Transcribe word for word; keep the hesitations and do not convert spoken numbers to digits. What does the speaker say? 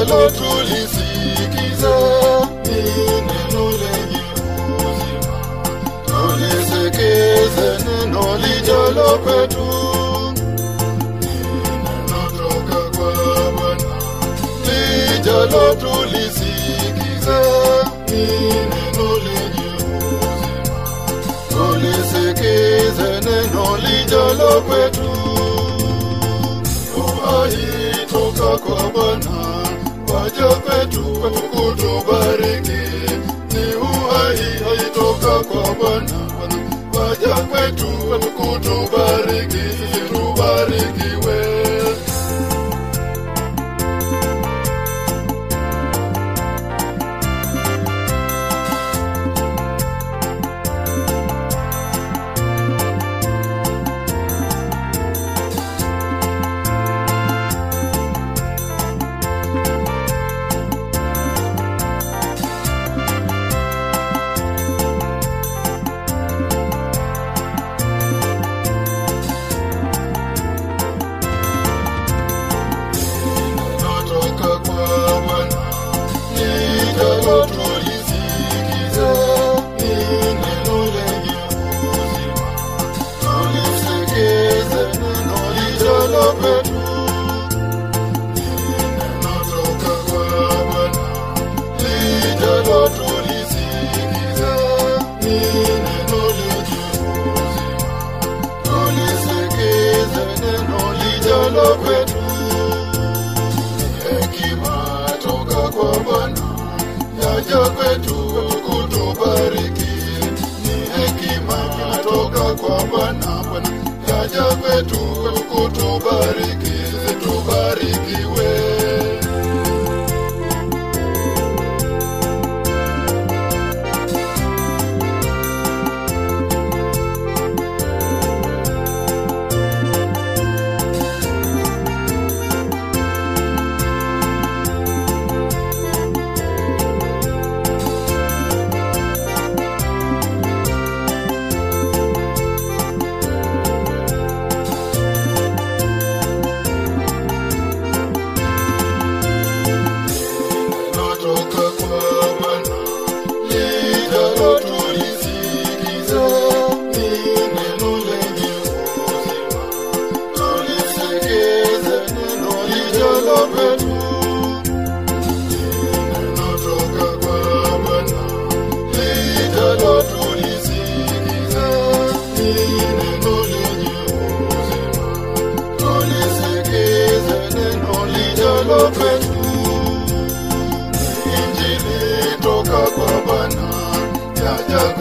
Lijalo tulisikiza ni neno lenye uzima. Tulisikeze neno lijalo kwetu. Ni neno toka kwa Bwana. Lijalo tulisikiza ni neno lenye uzima. Tulisikeze neno lijalo kwetu. Uhai toka kwa Bwana waja kwetu kutubariki. Ni uhai toka kwa Bwana waja kwetu kutubariki. Tubarikiwe. Hekima toka kwa Bwana yaja kwetu kutubariki. Ni hekima toka kwa Bwana yaja kwetu kutubariki. Tubarikiwe. Injili toka kwa Bwana yaja